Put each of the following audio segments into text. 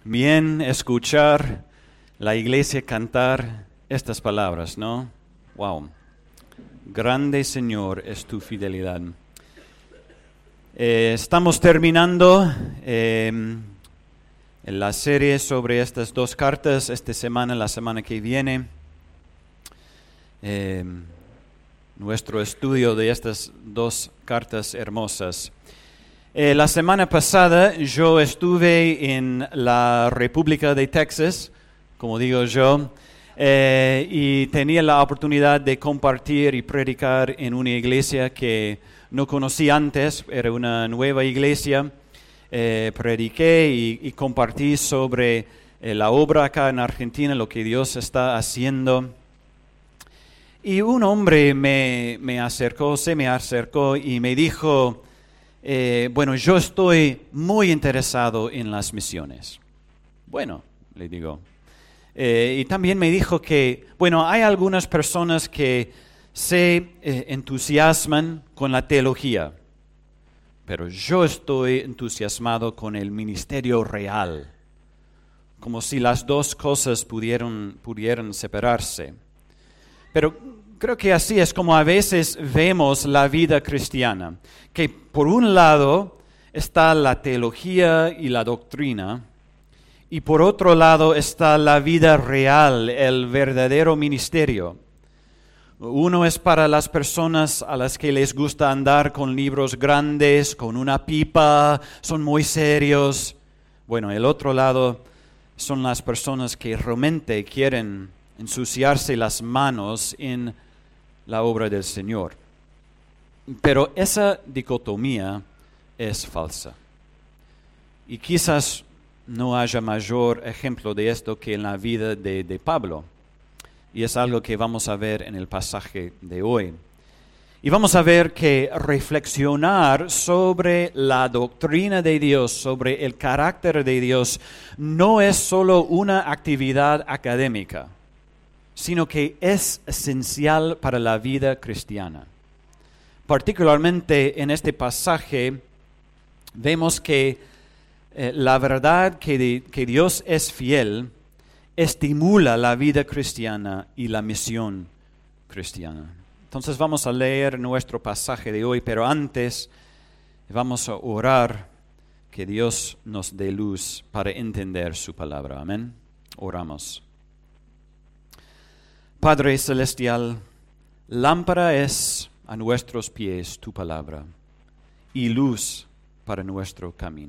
bien escuchar la iglesia cantar estas palabras, ¿no? Wow. Grande Señor es tu fidelidad. Estamos terminando la serie sobre estas dos cartas esta semana, la semana que viene. Nuestro estudio de estas dos cartas hermosas. La semana pasada yo estuve en la República de Texas, como digo yo, y tenía la oportunidad de compartir y predicar en una iglesia que no conocí antes, era una nueva iglesia. Prediqué y compartí sobre la obra acá en Argentina, lo que Dios está haciendo. Y un hombre se me acercó y me dijo, yo estoy muy interesado en las misiones. Bueno, le digo. Y también me dijo que, hay algunas personas que se entusiasman con la teología, pero yo estoy entusiasmado con el ministerio real, como si las dos cosas pudieran separarse. Pero creo que así es como a veces vemos la vida cristiana, que por un lado está la teología y la doctrina, y por otro lado está la vida real, el verdadero ministerio. Uno es para las personas a las que les gusta andar con libros grandes, con una pipa, son muy serios. El otro lado son las personas que realmente quieren ensuciarse las manos en la obra del Señor. Pero esa dicotomía es falsa. Y quizás no haya mayor ejemplo de esto que en la vida de Pablo. Y es algo que vamos a ver en el pasaje de hoy. Y vamos a ver que reflexionar sobre la doctrina de Dios, sobre el carácter de Dios, no es solo una actividad académica, sino que es esencial para la vida cristiana. Particularmente en este pasaje vemos que la verdad que Dios es fiel estimula la vida cristiana y la misión cristiana. Entonces vamos a leer nuestro pasaje de hoy, pero antes vamos a orar que Dios nos dé luz para entender su palabra. Amén. Oramos. Padre Celestial, lámpara es a nuestros pies tu palabra y luz para nuestro camino.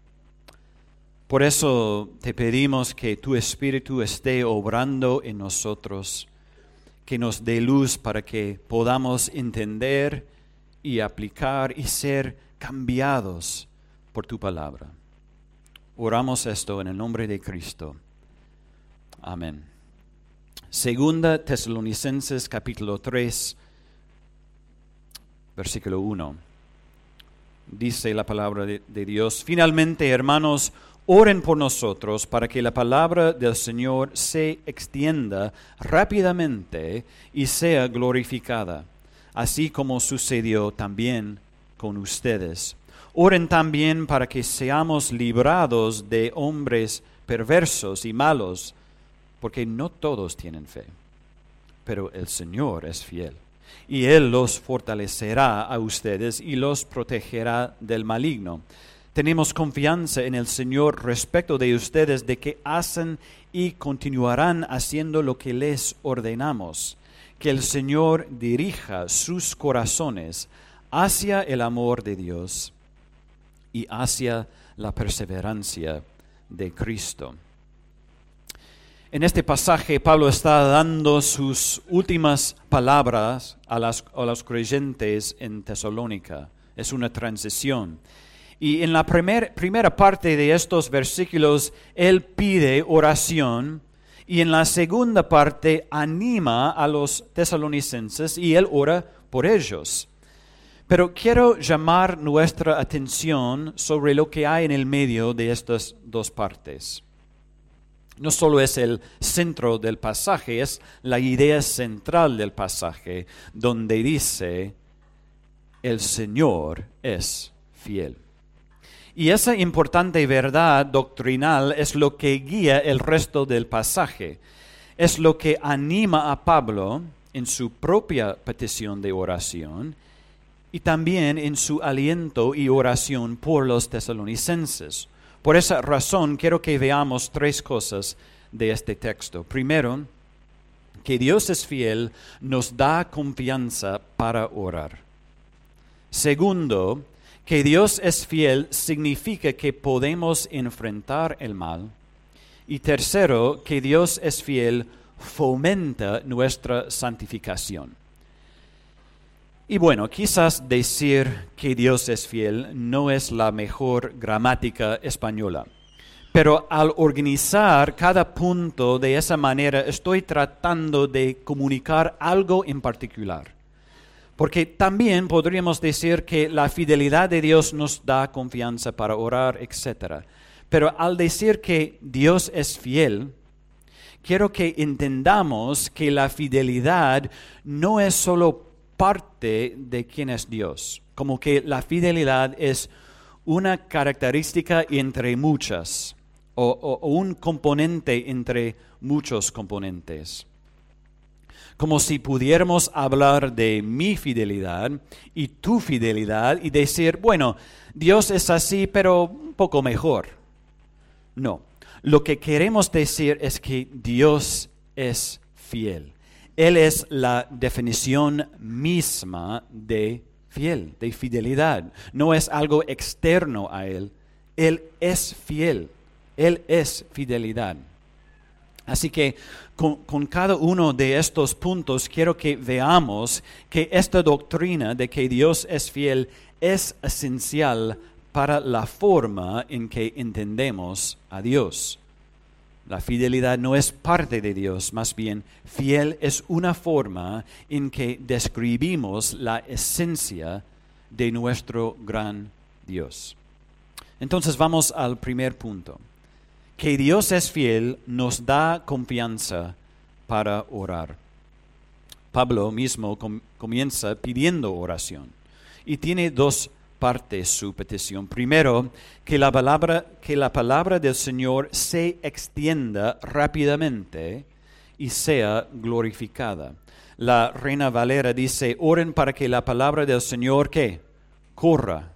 Por eso te pedimos que tu Espíritu esté obrando en nosotros, que nos dé luz para que podamos entender y aplicar y ser cambiados por tu palabra. Oramos esto en el nombre de Cristo. Amén. Segunda Tesalonicenses capítulo 3, versículo 1. Dice la palabra de Dios: Finalmente, hermanos, oren por nosotros para que la palabra del Señor se extienda rápidamente y sea glorificada, así como sucedió también con ustedes. Oren también para que seamos librados de hombres perversos y malos, porque no todos tienen fe, pero el Señor es fiel, y Él los fortalecerá a ustedes y los protegerá del maligno. Tenemos confianza en el Señor respecto de ustedes, de que hacen y continuarán haciendo lo que les ordenamos. Que el Señor dirija sus corazones hacia el amor de Dios y hacia la perseverancia de Cristo. En este pasaje Pablo está dando sus últimas palabras a los creyentes en Tesalónica. Es una transición. Y en la primera parte de estos versículos él pide oración, y en la segunda parte anima a los tesalonicenses y él ora por ellos. Pero quiero llamar nuestra atención sobre lo que hay en el medio de estas dos partes. No solo es el centro del pasaje, es la idea central del pasaje, donde dice, el Señor es fiel. Y esa importante verdad doctrinal es lo que guía el resto del pasaje. Es lo que anima a Pablo en su propia petición de oración y también en su aliento y oración por los tesalonicenses. Por esa razón quiero que veamos 3 cosas de este texto. Primero, que Dios es fiel nos da confianza para orar. Segundo, que Dios es fiel significa que podemos enfrentar el mal. Y tercero, que Dios es fiel fomenta nuestra santificación. Y bueno, quizás decir que Dios es fiel no es la mejor gramática española. Pero al organizar cada punto de esa manera, estoy tratando de comunicar algo en particular. Porque también podríamos decir que la fidelidad de Dios nos da confianza para orar, etc. Pero al decir que Dios es fiel, quiero que entendamos que la fidelidad no es solo parte de quién es Dios. Como que la fidelidad es una característica entre muchas. O un componente entre muchos componentes. Como si pudiéramos hablar de mi fidelidad y tu fidelidad y decir, bueno, Dios es así, pero un poco mejor. No, lo que queremos decir es que Dios es fiel. Él es la definición misma de fiel, de fidelidad. No es algo externo a Él. Él es fiel. Él es fidelidad. Así que con cada uno de estos puntos quiero que veamos que esta doctrina de que Dios es fiel es esencial para la forma en que entendemos a Dios. La fidelidad no es parte de Dios, más bien fiel es una forma en que describimos la esencia de nuestro gran Dios. Entonces vamos al primer punto. Que Dios es fiel nos da confianza para orar. Pablo mismo comienza pidiendo oración y tiene 2 partes su petición. Primero, que la palabra del Señor se extienda rápidamente y sea glorificada. La Reina Valera dice, oren para que la palabra del Señor, ¿qué? Corra.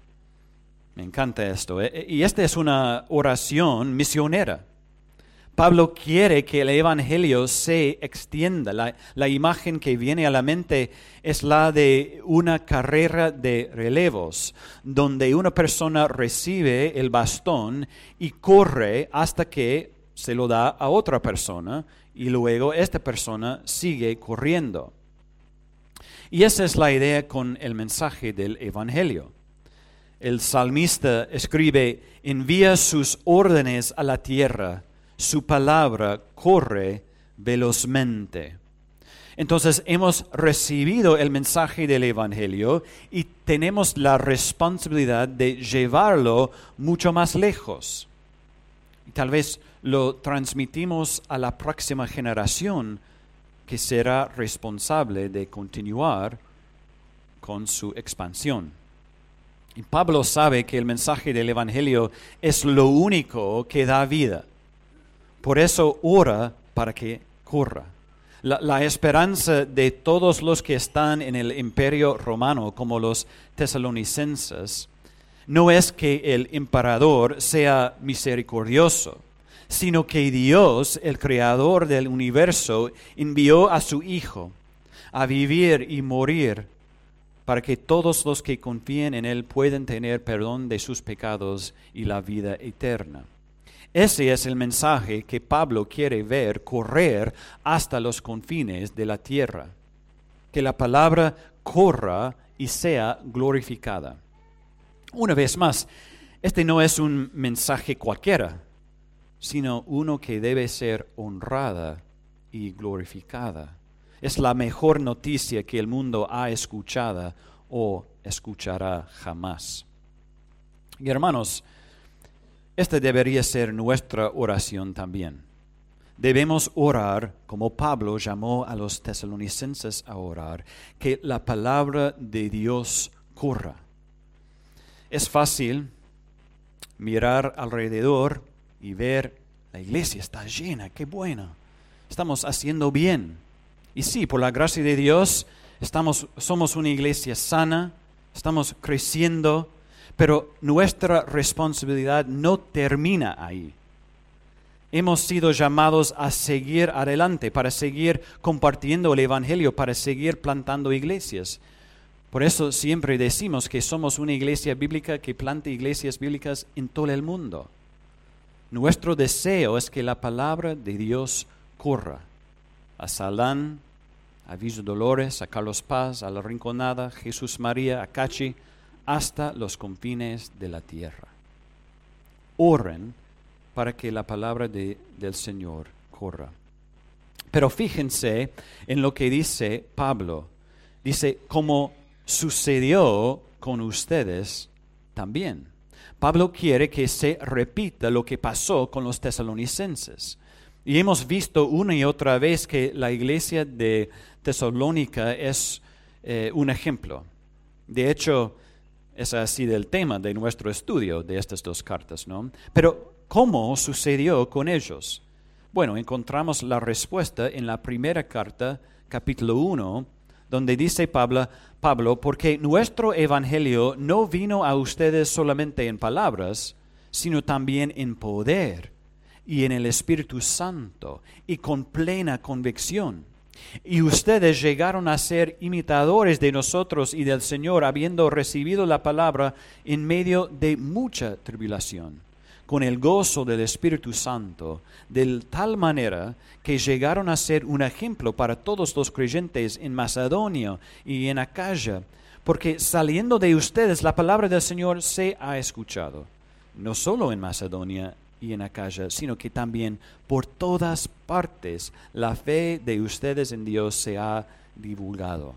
Me encanta esto. Y esta es una oración misionera. Pablo quiere que el Evangelio se extienda. La imagen que viene a la mente es la de una carrera de relevos, donde una persona recibe el bastón y corre hasta que se lo da a otra persona, y luego esta persona sigue corriendo. Y esa es la idea con el mensaje del Evangelio. El salmista escribe, envía sus órdenes a la tierra, su palabra corre velozmente. Entonces hemos recibido el mensaje del Evangelio y tenemos la responsabilidad de llevarlo mucho más lejos. Y tal vez lo transmitimos a la próxima generación que será responsable de continuar con su expansión. Y Pablo sabe que el mensaje del Evangelio es lo único que da vida. Por eso ora para que corra. La esperanza de todos los que están en el imperio romano, como los tesalonicenses, no es que el emperador sea misericordioso, sino que Dios, el creador del universo, envió a su Hijo a vivir y morir para que todos los que confíen en Él puedan tener perdón de sus pecados y la vida eterna. Ese es el mensaje que Pablo quiere ver correr hasta los confines de la tierra. Que la palabra corra y sea glorificada. Una vez más, este no es un mensaje cualquiera, sino uno que debe ser honrada y glorificada. Es la mejor noticia que el mundo ha escuchado o escuchará jamás. Y hermanos, esta debería ser nuestra oración también. Debemos orar, como Pablo llamó a los tesalonicenses a orar, que la palabra de Dios corra. Es fácil mirar alrededor y ver, la iglesia está llena, qué buena, estamos haciendo bien. Y sí, por la gracia de Dios, somos una iglesia sana, estamos creciendo, pero nuestra responsabilidad no termina ahí. Hemos sido llamados a seguir adelante, para seguir compartiendo el Evangelio, para seguir plantando iglesias. Por eso siempre decimos que somos una iglesia bíblica que planta iglesias bíblicas en todo el mundo. Nuestro deseo es que la palabra de Dios corra a Salán, a Villa Dolores, a Carlos Paz, a La Rinconada, Jesús María, a Cachi, hasta los confines de la tierra. Oren para que la palabra del Señor corra. Pero fíjense en lo que dice Pablo. Dice, como sucedió con ustedes también. Pablo quiere que se repita lo que pasó con los tesalonicenses. Y hemos visto una y otra vez que la iglesia de Tesalónica es un ejemplo. De hecho, es así del tema de nuestro estudio de estas dos cartas, ¿no? Pero, ¿cómo sucedió con ellos? Bueno, encontramos la respuesta en la primera carta, capítulo 1, donde dice Pablo, porque nuestro evangelio no vino a ustedes solamente en palabras, sino también en poder y en el Espíritu Santo y con plena convicción. Y ustedes llegaron a ser imitadores de nosotros y del Señor, habiendo recibido la palabra en medio de mucha tribulación, con el gozo del Espíritu Santo, de tal manera que llegaron a ser un ejemplo para todos los creyentes en Macedonia y en Acaya, porque saliendo de ustedes la palabra del Señor se ha escuchado, no solo en Macedonia y en Acaya, sino que también por todas partes la fe de ustedes en Dios se ha divulgado.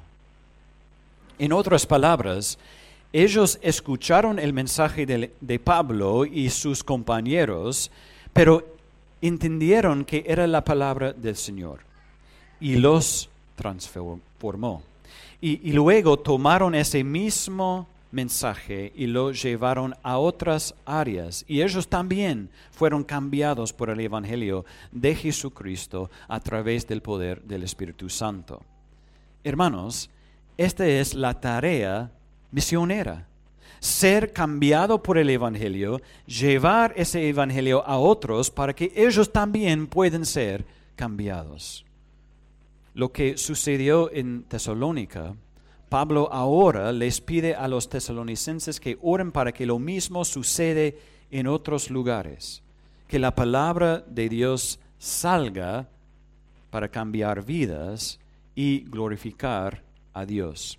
En otras palabras, ellos escucharon el mensaje de Pablo y sus compañeros, pero entendieron que era la palabra del Señor y los transformó. Y luego tomaron ese mismo mensaje y lo llevaron a otras áreas. Y ellos también fueron cambiados por el Evangelio de Jesucristo a través del poder del Espíritu Santo. Hermanos, esta es la tarea misionera. Ser cambiado por el Evangelio, llevar ese Evangelio a otros para que ellos también puedan ser cambiados. Lo que sucedió en Tesalónica, Pablo ahora les pide a los tesalonicenses que oren para que lo mismo sucede en otros lugares, que la palabra de Dios salga para cambiar vidas y glorificar a Dios.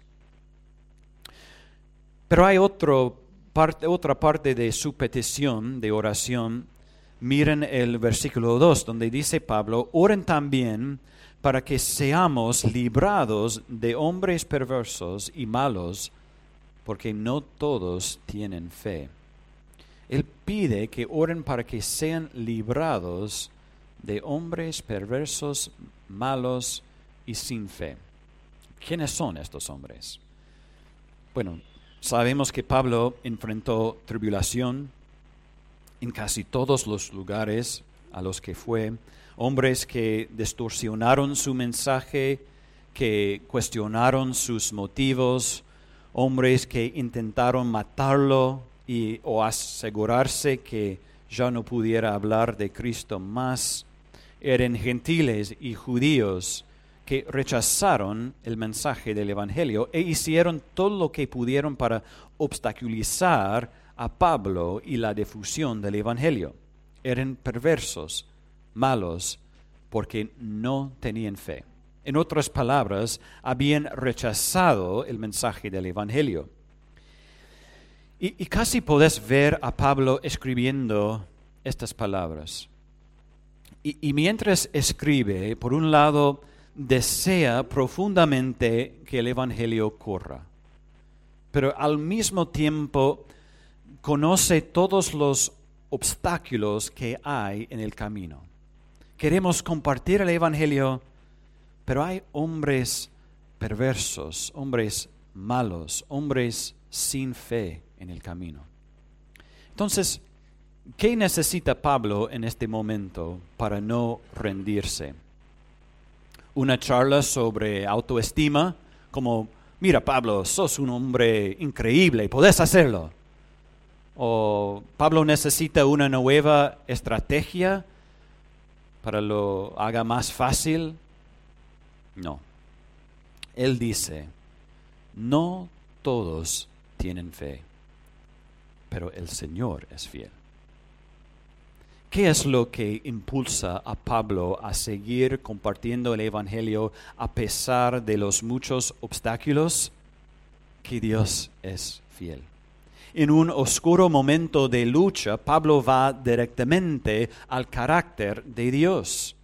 Pero hay otra parte de su petición de oración. Miren el versículo 2, donde dice Pablo, oren también para que seamos librados de hombres perversos y malos, porque no todos tienen fe. Él pide que oren para que sean librados de hombres perversos, malos y sin fe. ¿Quiénes son estos hombres? Bueno, sabemos que Pablo enfrentó tribulación en casi todos los lugares a los que fue. Hombres que distorsionaron su mensaje, que cuestionaron sus motivos, hombres que intentaron matarlo o asegurarse que ya no pudiera hablar de Cristo más. Eran gentiles y judíos que rechazaron el mensaje del Evangelio e hicieron todo lo que pudieron para obstaculizar a Pablo y la difusión del Evangelio. Eran perversos, malos, porque no tenían fe. En otras palabras, habían rechazado el mensaje del Evangelio. Y casi podés ver a Pablo escribiendo estas palabras. Y mientras escribe, por un lado, desea profundamente que el Evangelio corra, pero al mismo tiempo conoce todos los obstáculos que hay en el camino. Queremos compartir el Evangelio, pero hay hombres perversos, hombres malos, hombres sin fe en el camino. Entonces, ¿Qué necesita Pablo en este momento para no rendirse? ¿Una charla sobre autoestima? Como, mira Pablo, sos un hombre increíble, podés hacerlo. ¿O Pablo necesita una nueva estrategia para lo haga más fácil? No. Él dice, no todos tienen fe, pero el Señor es fiel. ¿Qué es lo que impulsa a Pablo a seguir compartiendo el Evangelio a pesar de los muchos obstáculos? Que Dios es fiel. En un oscuro momento de lucha, Pablo va directamente al carácter de Dios.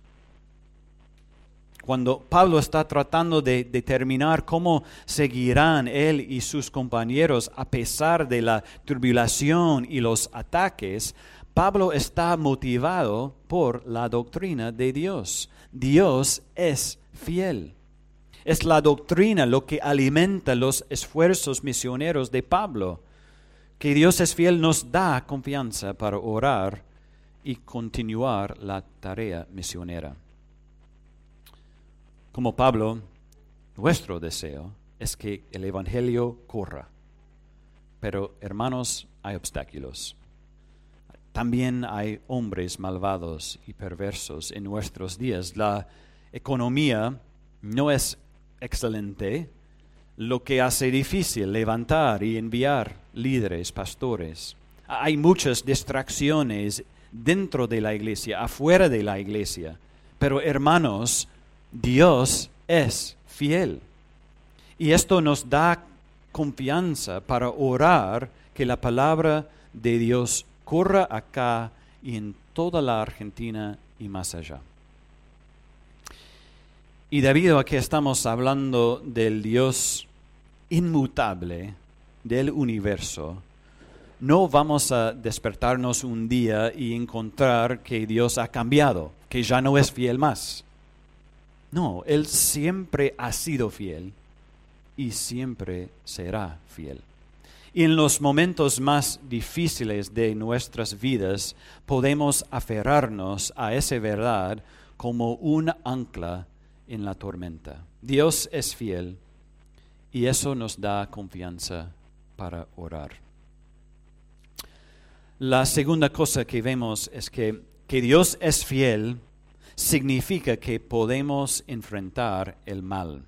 Cuando Pablo está tratando de determinar cómo seguirán él y sus compañeros a pesar de la tribulación y los ataques, Pablo está motivado por la doctrina de Dios. Dios es fiel. Es la doctrina lo que alimenta los esfuerzos misioneros de Pablo. Que Dios es fiel nos da confianza para orar y continuar la tarea misionera. Como Pablo, nuestro deseo es que el Evangelio corra. Pero, hermanos, hay obstáculos. También hay hombres malvados y perversos en nuestros días. La economía no es excelente, lo que hace difícil levantar y enviar líderes, pastores. Hay muchas distracciones dentro de la iglesia, afuera de la iglesia. Pero, hermanos, Dios es fiel. Y esto nos da confianza para orar que la palabra de Dios corra acá y en toda la Argentina y más allá. Y debido a que estamos hablando del Dios inmutable del universo, no vamos a despertarnos un día y encontrar que Dios ha cambiado, que ya no es fiel más. No, Él siempre ha sido fiel y siempre será fiel. Y en los momentos más difíciles de nuestras vidas podemos aferrarnos a esa verdad como un ancla en la tormenta. Dios es fiel y eso nos da confianza para orar. La segunda cosa que vemos es que Dios es fiel significa que podemos enfrentar el mal.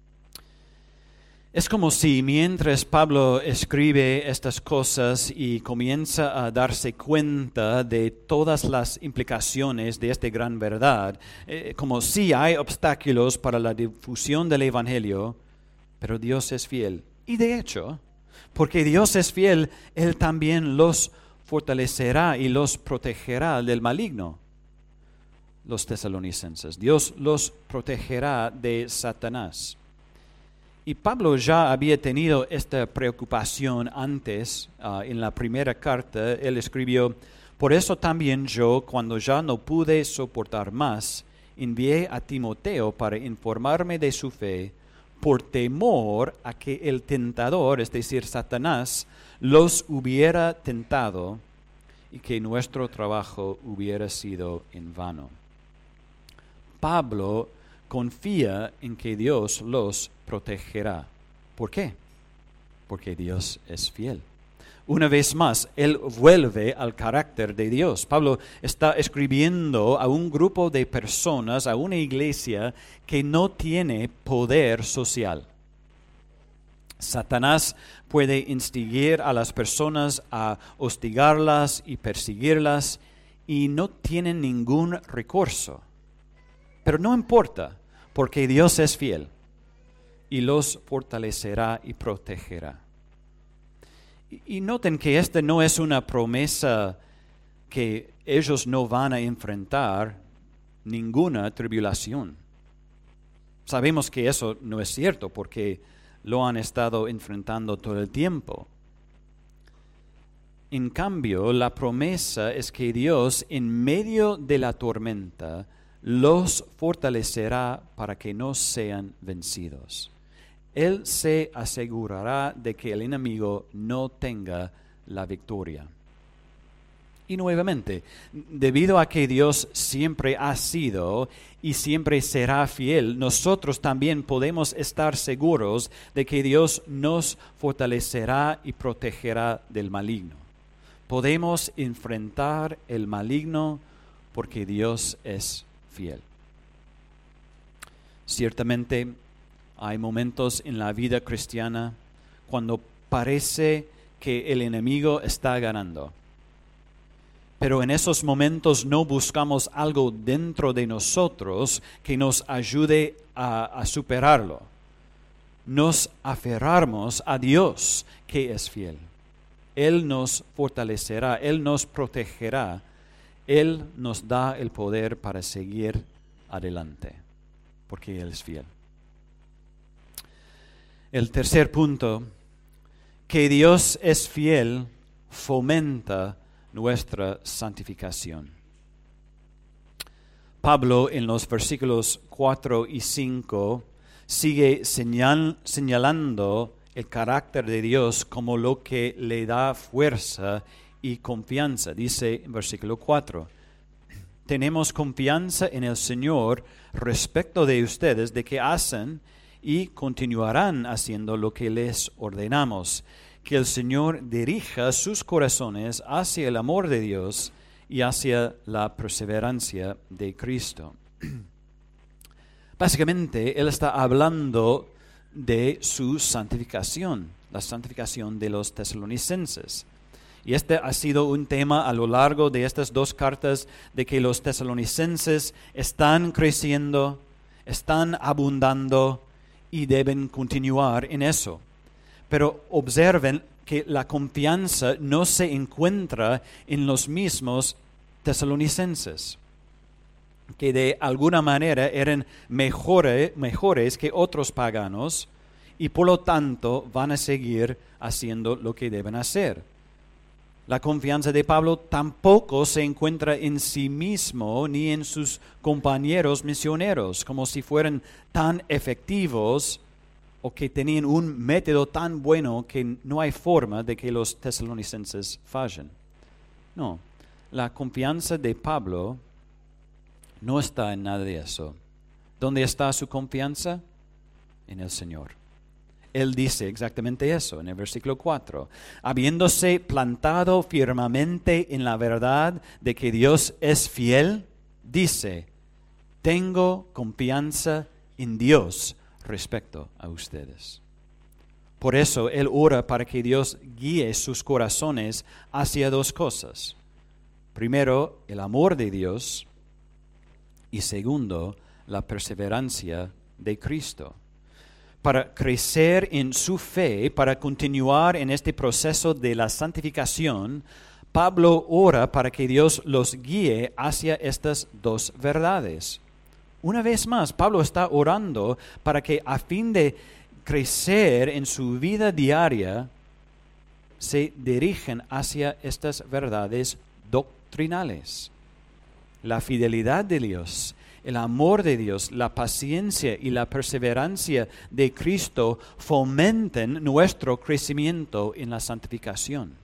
Es como si mientras Pablo escribe estas cosas y comienza a darse cuenta de todas las implicaciones de esta gran verdad, como si hay obstáculos para la difusión del Evangelio, pero Dios es fiel. Y de hecho, porque Dios es fiel, Él también los fortalecerá y los protegerá del maligno. Los tesalonicenses, Dios los protegerá de Satanás. Y Pablo ya había tenido esta preocupación antes. En la primera carta, él escribió, por eso también yo, cuando ya no pude soportar más, envié a Timoteo para informarme de su fe, por temor a que el tentador, es decir, Satanás, los hubiera tentado y que nuestro trabajo hubiera sido en vano. Pablo confía en que Dios los protegerá. ¿Por qué? Porque Dios es fiel. Una vez más, él vuelve al carácter de Dios. Pablo está escribiendo a un grupo de personas, a una iglesia que no tiene poder social. Satanás puede instigar a las personas a hostigarlas y perseguirlas y no tienen ningún recurso. Pero no importa, porque Dios es fiel y los fortalecerá y protegerá. Y noten que esta no es una promesa que ellos no van a enfrentar ninguna tribulación. Sabemos que eso no es cierto porque lo han estado enfrentando todo el tiempo. En cambio, la promesa es que Dios, en medio de la tormenta, los fortalecerá para que no sean vencidos. Él se asegurará de que el enemigo no tenga la victoria. Y nuevamente, debido a que Dios siempre ha sido y siempre será fiel, nosotros también podemos estar seguros de que Dios nos fortalecerá y protegerá del maligno. Podemos enfrentar el maligno porque Dios es fiel. Ciertamente, hay momentos en la vida cristiana cuando parece que el enemigo está ganando. Pero en esos momentos no buscamos algo dentro de nosotros que nos ayude a superarlo. Nos aferramos a Dios que es fiel. Él nos fortalecerá, Él nos protegerá, Él nos da el poder para seguir adelante, porque Él es fiel. El tercer punto, que Dios es fiel, fomenta nuestra santificación. Pablo en los versículos 4 y 5 sigue señalando el carácter de Dios como lo que le da fuerza y confianza. Dice en versículo 4, tenemos confianza en el Señor respecto de ustedes, de que hacen y continuarán haciendo lo que les ordenamos. Que el Señor dirija sus corazones hacia el amor de Dios y hacia la perseverancia de Cristo. Básicamente, Él está hablando de su santificación, la santificación de los tesalonicenses. Y este ha sido un tema a lo largo de estas dos cartas, de que los tesalonicenses están creciendo, están abundando y deben continuar en eso. Pero observen que la confianza no se encuentra en los mismos tesalonicenses, que de alguna manera eran mejores que otros paganos y por lo tanto van a seguir haciendo lo que deben hacer. La confianza de Pablo tampoco se encuentra en sí mismo ni en sus compañeros misioneros, como si fueran tan efectivos o que tenían un método tan bueno que no hay forma de que los tesalonicenses fallen. No, la confianza de Pablo no está en nada de eso. ¿Dónde está su confianza? En el Señor. Él dice exactamente eso en el versículo 4. Habiéndose plantado firmemente en la verdad de que Dios es fiel, dice, tengo confianza en Dios respecto a ustedes. Por eso Él ora para que Dios guíe sus corazones hacia dos cosas. Primero, el amor de Dios y segundo, la perseverancia de Cristo. Para crecer en su fe, para continuar en este proceso de la santificación, Pablo ora para que Dios los guíe hacia estas dos verdades. Una vez más, Pablo está orando para que a fin de crecer en su vida diaria, se dirigen hacia estas verdades doctrinales. La fidelidad de Dios, el amor de Dios, la paciencia y la perseverancia de Cristo fomenten nuestro crecimiento en la santificación.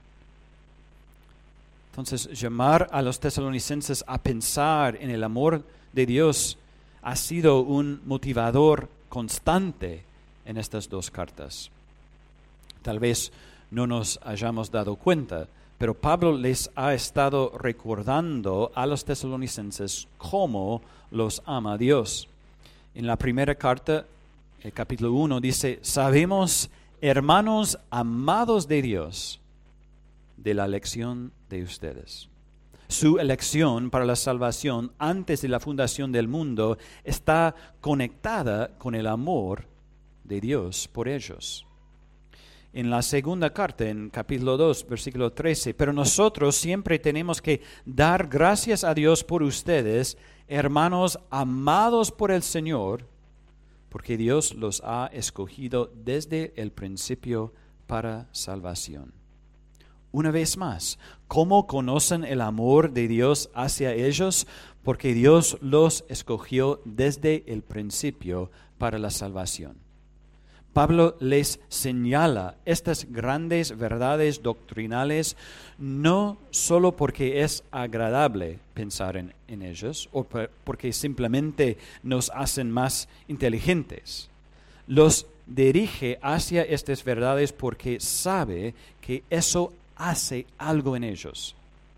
Entonces, llamar a los tesalonicenses a pensar en el amor de Dios ha sido un motivador constante en estas dos cartas. Tal vez no nos hayamos dado cuenta, pero Pablo les ha estado recordando a los tesalonicenses cómo los ama Dios. En la primera carta, el capítulo 1, dice, sabemos, hermanos amados de Dios, de la elección de ustedes. Su elección para la salvación antes de la fundación del mundo está conectada con el amor de Dios por ellos. En la segunda carta, en capítulo 2, versículo 13, pero nosotros siempre tenemos que dar gracias a Dios por ustedes, hermanos amados por el Señor, porque Dios los ha escogido desde el principio para salvación. Una vez más, ¿cómo conocen el amor de Dios hacia ellos? Porque Dios los escogió desde el principio para la salvación. Pablo les señala estas grandes verdades doctrinales no solo porque es agradable pensar en ellos o porque simplemente nos hacen más inteligentes. Los dirige hacia estas verdades porque sabe que eso hace algo en ellos.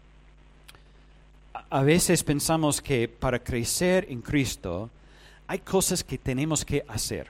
A veces pensamos que para crecer en Cristo hay cosas que tenemos que hacer.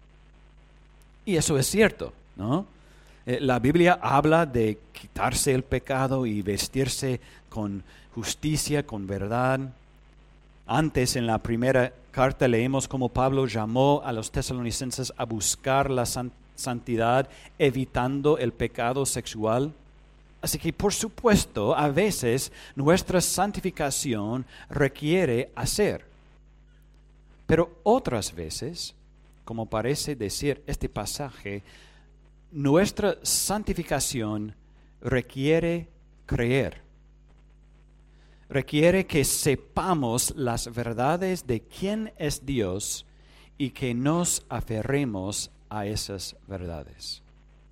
Y eso es cierto, ¿no? La Biblia habla de quitarse el pecado y vestirse con justicia, con verdad. Antes, en la primera carta, leemos cómo Pablo llamó a los tesalonicenses a buscar la santidad, evitando el pecado sexual. Así que, por supuesto, a veces nuestra santificación requiere hacer. Pero otras veces, como parece decir este pasaje, nuestra santificación requiere creer. Requiere que sepamos las verdades de quién es Dios y que nos aferremos a esas verdades.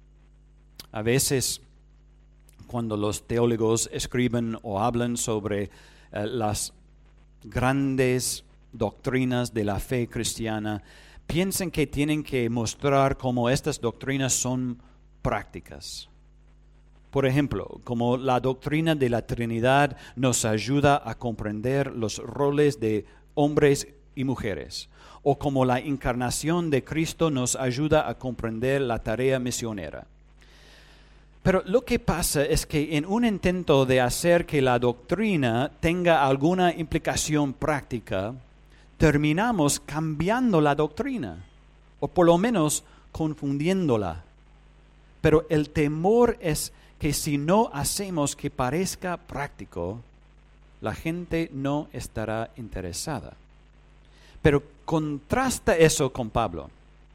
A veces, cuando los teólogos escriben o hablan sobre las grandes doctrinas de la fe cristiana, piensan que tienen que mostrar cómo estas doctrinas son prácticas. Por ejemplo, como la doctrina de la Trinidad nos ayuda a comprender los roles de hombres y mujeres, o como la encarnación de Cristo nos ayuda a comprender la tarea misionera. Pero lo que pasa es que en un intento de hacer que la doctrina tenga alguna implicación práctica, terminamos cambiando la doctrina, o por lo menos confundiéndola. Pero el temor es que si no hacemos que parezca práctico, la gente no estará interesada. Pero contrasta eso con Pablo.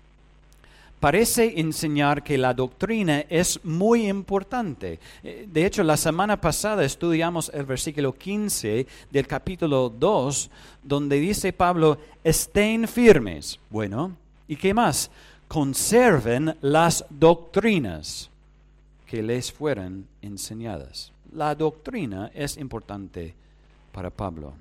Parece enseñar que la doctrina es muy importante. De hecho, la semana pasada estudiamos el versículo 15 del capítulo 2, donde dice Pablo, estén firmes. Bueno, ¿y qué más? Conserven las doctrinas que les fueran enseñadas. La doctrina es importante para Pablo.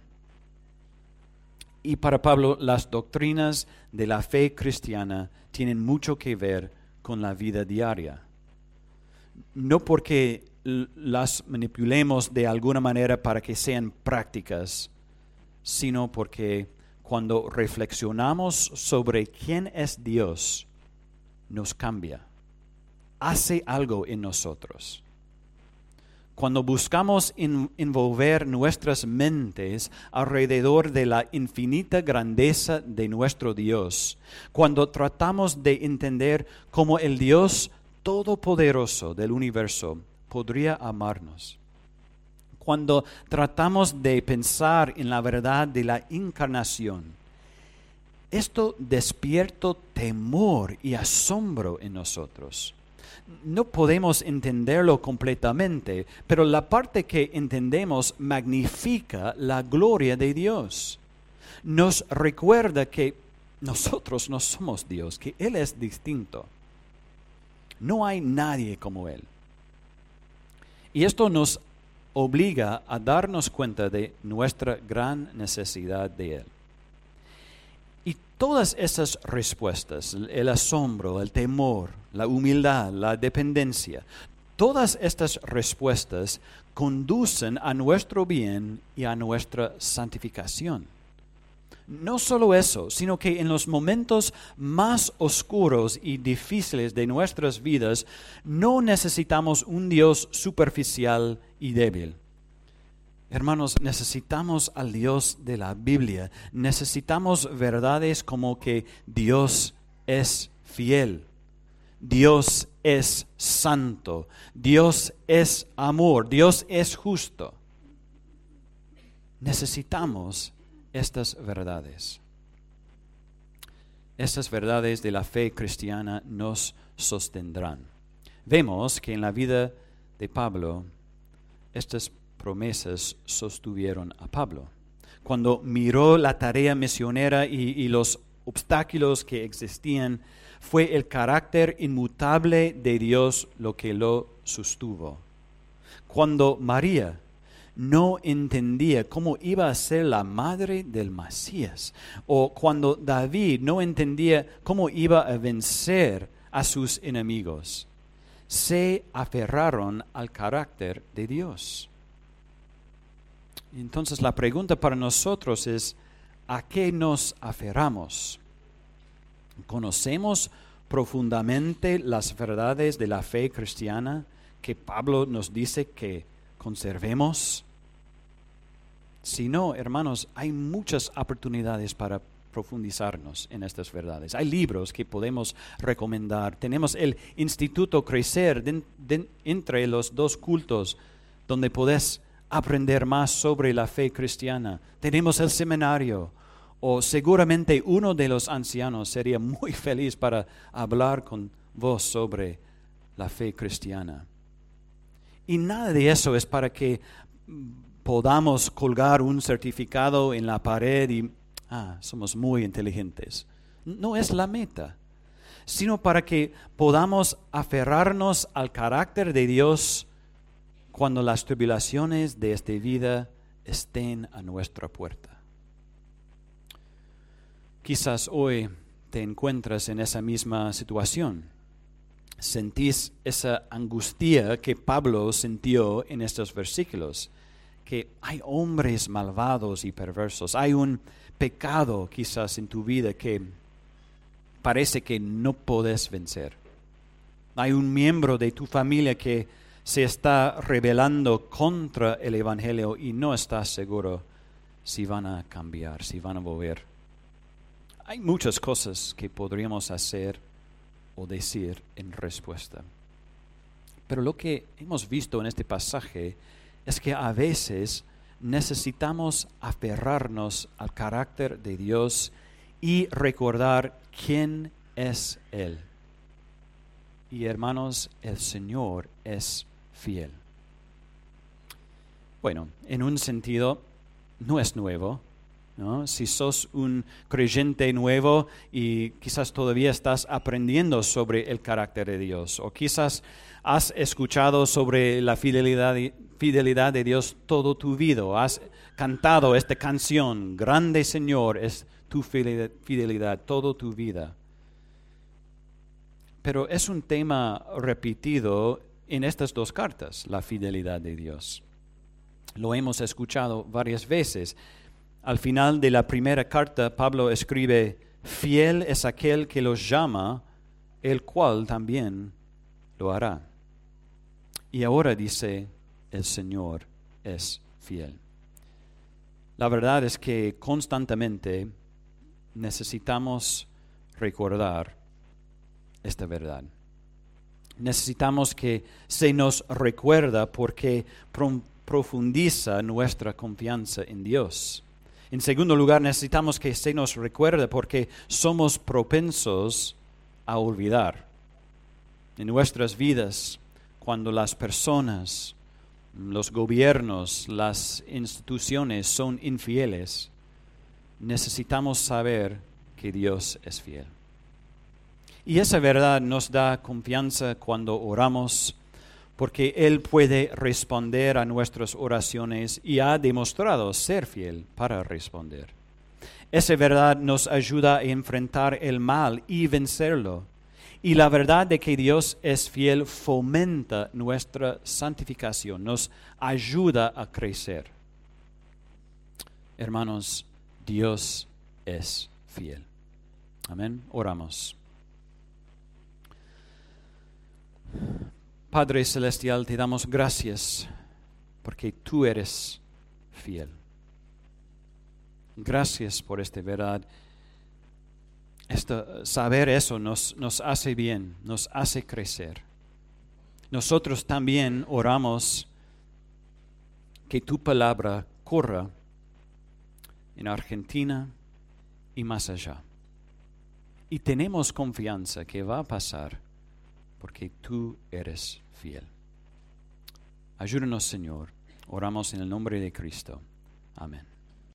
Y para Pablo, las doctrinas de la fe cristiana tienen mucho que ver con la vida diaria. No porque las manipulemos de alguna manera para que sean prácticas, sino porque cuando reflexionamos sobre quién es Dios, nos cambia, hace algo en nosotros. Cuando buscamos envolver nuestras mentes alrededor de la infinita grandeza de nuestro Dios, cuando tratamos de entender cómo el Dios todopoderoso del universo podría amarnos, cuando tratamos de pensar en la verdad de la encarnación, esto despierta temor y asombro en nosotros. No podemos entenderlo completamente, pero la parte que entendemos magnifica la gloria de Dios. Nos recuerda que nosotros no somos Dios, que Él es distinto. No hay nadie como Él. Y esto nos obliga a darnos cuenta de nuestra gran necesidad de Él. Y todas esas respuestas, el asombro, el temor, la humildad, la dependencia, todas estas respuestas conducen a nuestro bien y a nuestra santificación. No solo eso, sino que en los momentos más oscuros y difíciles de nuestras vidas, no necesitamos un Dios superficial y débil. Hermanos, necesitamos al Dios de la Biblia. Necesitamos verdades como que Dios es fiel, Dios es santo, Dios es amor, Dios es justo. Necesitamos estas verdades. Estas verdades de la fe cristiana nos sostendrán. Vemos que en la vida de Pablo, estas promesas sostuvieron a Pablo. Cuando miró la tarea misionera y los obstáculos que existían, Fue el carácter inmutable de Dios lo que lo sostuvo. Cuando María no entendía cómo iba a ser la madre del Mesías, o cuando David no entendía cómo iba a vencer a sus enemigos, se aferraron al carácter de Dios. Entonces la pregunta para nosotros es, ¿a qué nos aferramos? ¿Conocemos profundamente las verdades de la fe cristiana que Pablo nos dice que conservemos? Si no, hermanos, hay muchas oportunidades para profundizarnos en estas verdades. Hay libros que podemos recomendar. Tenemos el Instituto Crecer entre los dos cultos, donde podés aprender más sobre la fe cristiana. Tenemos el seminario, o seguramente uno de los ancianos sería muy feliz para hablar con vos sobre la fe cristiana. Y nada de eso es para que podamos colgar un certificado en la pared y somos muy inteligentes. No es la meta, sino para que podamos aferrarnos al carácter de Dios cuando las tribulaciones de esta vida estén a nuestra puerta. Quizás hoy te encuentras en esa misma situación. Sentís esa angustia que Pablo sintió en estos versículos, que hay hombres malvados y perversos, hay un pecado quizás en tu vida que parece que no podés vencer. Hay un miembro de tu familia que se está rebelando contra el Evangelio y no estás seguro si van a cambiar, si van a volver. Hay muchas cosas que podríamos hacer o decir en respuesta. Pero lo que hemos visto en este pasaje es que a veces necesitamos aferrarnos al carácter de Dios y recordar quién es Él. Y hermanos, el Señor es fiel. Bueno, en un sentido, no es nuevo, ¿no? Si sos un creyente nuevo y quizás todavía estás aprendiendo sobre el carácter de Dios, o quizás has escuchado sobre la fidelidad de Dios toda tu vida, o has cantado esta canción, Grande Señor es tu fidelidad toda tu vida. Pero es un tema repetido en estas dos cartas, la fidelidad de Dios. Lo hemos escuchado varias veces. Al final de la primera carta, Pablo escribe, fiel es aquel que los llama, el cual también lo hará. Y ahora dice, el Señor es fiel. La verdad es que constantemente necesitamos recordar esta verdad. Necesitamos que se nos recuerda porque profundiza nuestra confianza en Dios. En segundo lugar, necesitamos que se nos recuerde porque somos propensos a olvidar. En nuestras vidas, cuando las personas, los gobiernos, las instituciones son infieles, necesitamos saber que Dios es fiel. Y esa verdad nos da confianza cuando oramos, porque Él puede responder a nuestras oraciones y ha demostrado ser fiel para responder. Esa verdad nos ayuda a enfrentar el mal y vencerlo. Y la verdad de que Dios es fiel fomenta nuestra santificación, nos ayuda a crecer. Hermanos, Dios es fiel. Amén. Oramos. Padre Celestial, te damos gracias porque tú eres fiel. Gracias por esta verdad. Saber eso nos hace bien, nos hace crecer. Nosotros también oramos que tu palabra corra en Argentina y más allá. Y tenemos confianza que va a pasar porque tú eres fiel. Ayúdanos, Señor. Oramos en el nombre de Cristo. Amén.